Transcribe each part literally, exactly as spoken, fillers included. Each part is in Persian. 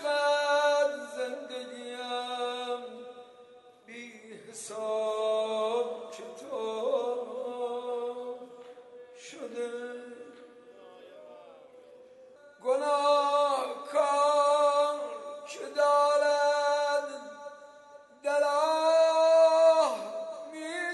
چقدر زندگیم بی حساب کتاب شده، گناه کار که دارد در آه می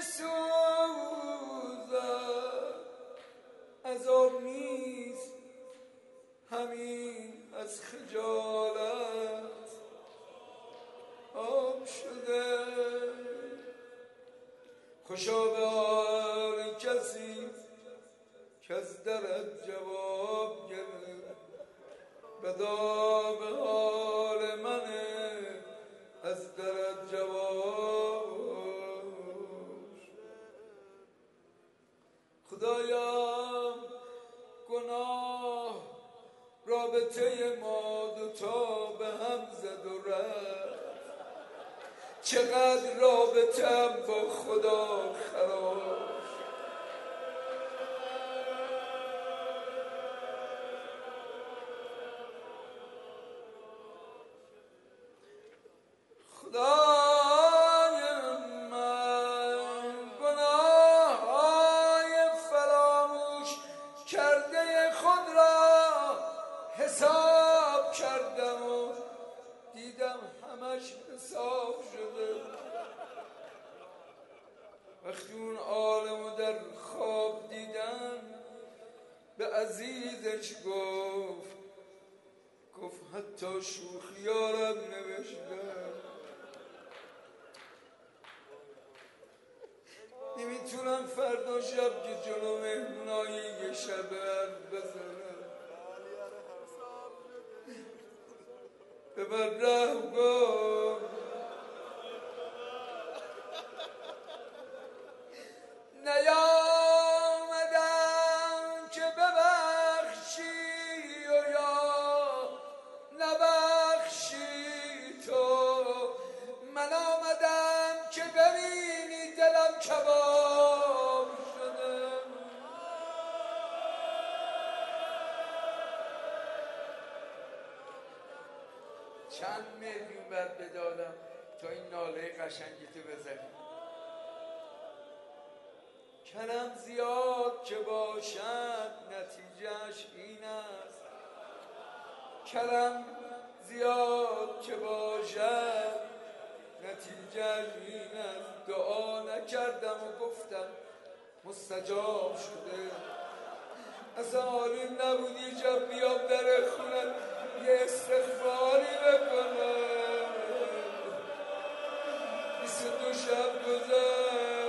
سوزد، عذاب نیست همین از خجالت آب شده. خوشا به حال کسی که از درت جواب گرفت، بدا به حال منه از درت جواب. خدایا گناه رابطه ما دوتا به هم زد و رفت، چقدر رابطه‌ام با خدا خراب. خدای من گناه‌های فراموش کرده خود را حساب کردم و دیدم همش حساب شده. وقتی اون عالمو در خواب دیدم به عزیزش گفت گفت حتی شوخیارم نوشتم، نمیتونم فردا شب که جلو مهمونایی یه شب حرف بزنم. به من رحم کن، نیامدم که ببخشی و یا نبخشی تو، من آمدم که ببینی دلم کباب شده. چند میلیون بعد بدادم تا این ناله قشنگیتو بزنی. کرم زیاد که باشد نتیجهش این است، کرم زیاد که باشد نتیجهش این است. دعا نکردم و گفتم مستجاب شده. اصلا حالیم نبود یه جب بیام در خونت یه استغفاری بکنم. بیست و دو شب گذشت،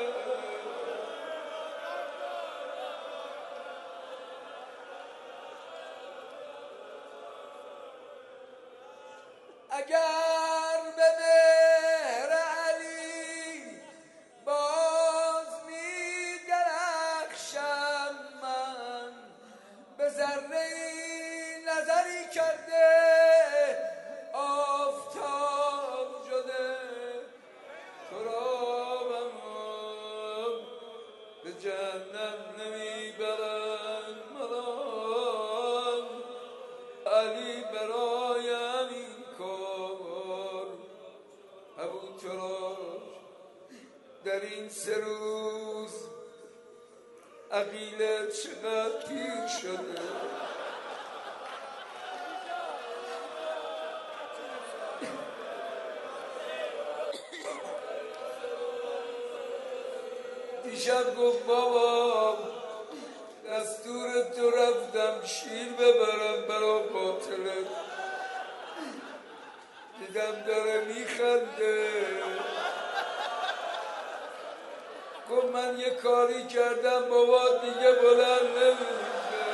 اگر به مهر علی باز می درخشم من، به ذره نظری کرده آفتاب شده. ترابم به جهنم نمی برن مرا، علی برایم این کار ابو تراش. در این سه روز عقیله چقدر پیر شده. دیشب گفت بابا دستور تو رفتم شیر ببرم برا قاتلت، دیدم داره میخنده. گفت من یه کاری کردم بابا دیگه بلند نمیشه.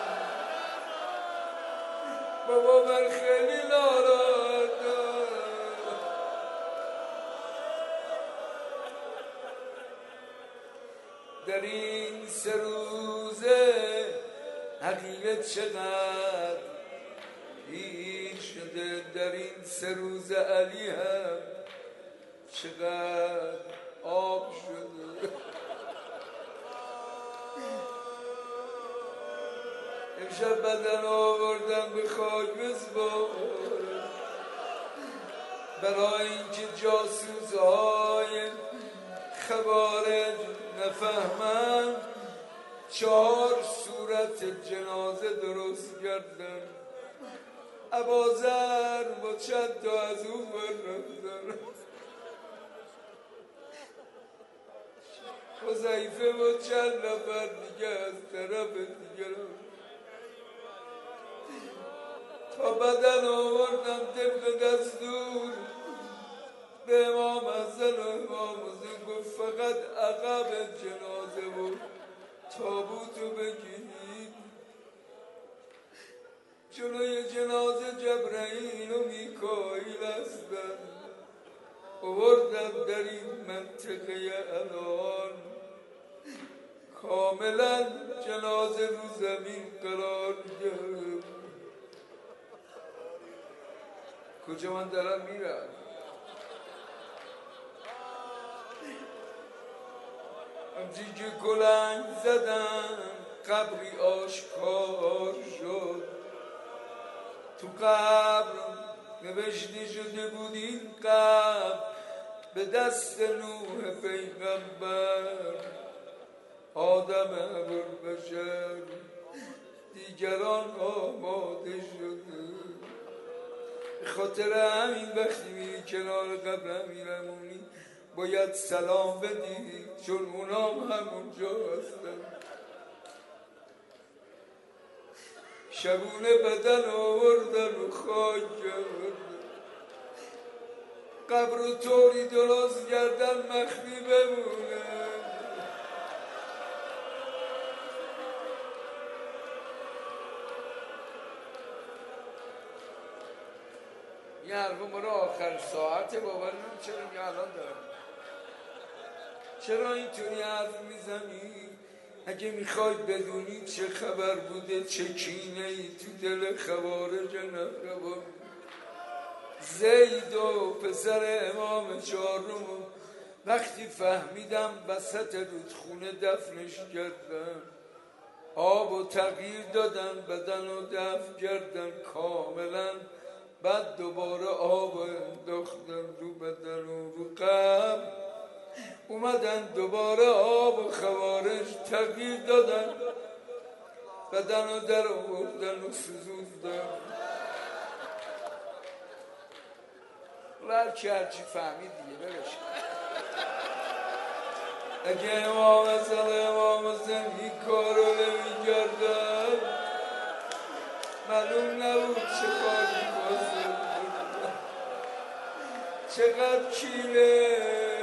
بابا من خیلی ناراحتم. در این سه روزه حقیقت چقدر پیر شده. در این سه روز علی هم چقدر آب شده. امشب بدن آوردم به خاک بسپارم، برای اینکه جاسوس‌های خوارج نفهمن چهار صورت جنازه درست کردن. ابوذر با چند تا از اون رفتن، حذیفه با چند نفر دیگه از طرف دیگه تا بدن آوردم طبق دستور به امام حسن و امام حسین. گفت فقط عقب جنازه و تابوتو بگیرید. جلوی جنازه جبرائیل و میکائیل هستن، آوردن در این منطقه الان کاملا جنازه رو زمین قرار گرفت. کجا من دارم میرم؟ همچین که کلنگ زدن قبری آشکار شد. تو قبر نوشته شده بود این قبر به دست نوح پیغمبر آدم ابوالبشر، دیگران آماده شده. به خاطر همین وقتی میری کنار قبر امیرالمومنین باید سلام بدی، چون اونا همونجا هستن. شبونه بدن آوردن و خاک کردن، قبر و طوری درست کردن مخفی بمونه. یه حرفا برای آخر ساعته، باور نمیم چرا یه الان دارم، چرا اینطوری حرف میزنی؟ اگه میخواید بدونید چه خبر بوده، چه کینه ای تو دل خوارج نخوار، زید و پسر امام چهارم وقتی فهمیدم وسط رودخونه دفنش کردن، آب و تغییر دادن، بدن و دفن کردن کاملا، بعد دوباره آب انداختن رو بدن و رو قبر، اومدن دوباره آب و خوارج تغییر دادن، بدن و در آوردن و سوزوندن. هرچی هرچی فهمید دیگه برش. اگه امام حسن امام حسین این کارو نمی کردن معلوم نبود چه کاری بازه، چقدر کینه.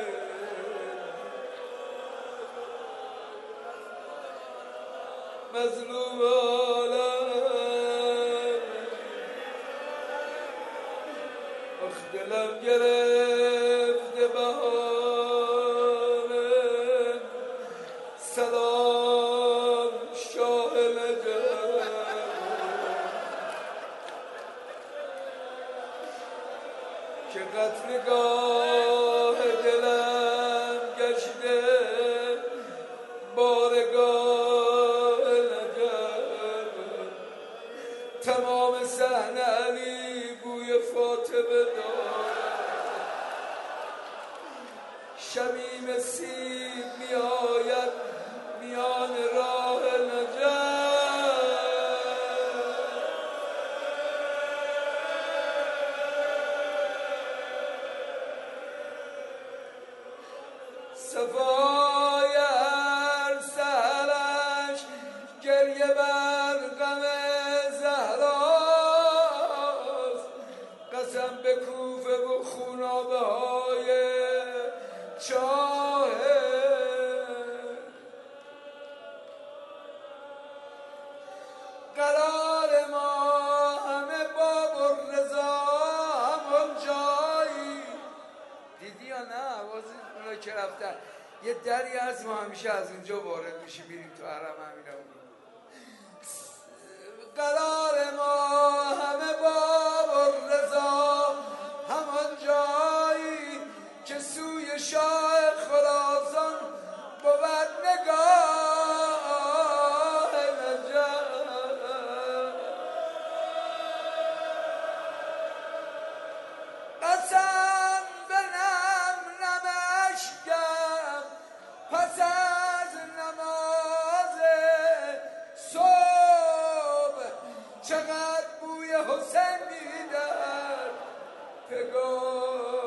مظلوم عالم آخ دلم گرفته بهاره، سلام شاه نجف که قتلگاه دلم گشته بارگاه نجف. تمام صحنه علی بوی فاطمه دارد، شمیم سیب می آید میان راه نجف. صفای هر سحرش گریه بر غم زهراست، قسم به کوفه و خونابه های چاهه. قرار ما همه باب الرضا همون جایی. دیدی یا نه؟ آوازی اونا که رفتن یه دری هست، ما همیشه از اونجا وارد میشیم میریم تو حرم امیرالمومنین. قرار ما همه باب الرضا همان جایی که سوی شاه خراسان بود نگاه نجف. قسم چقدر بوی حسین میدن پگاه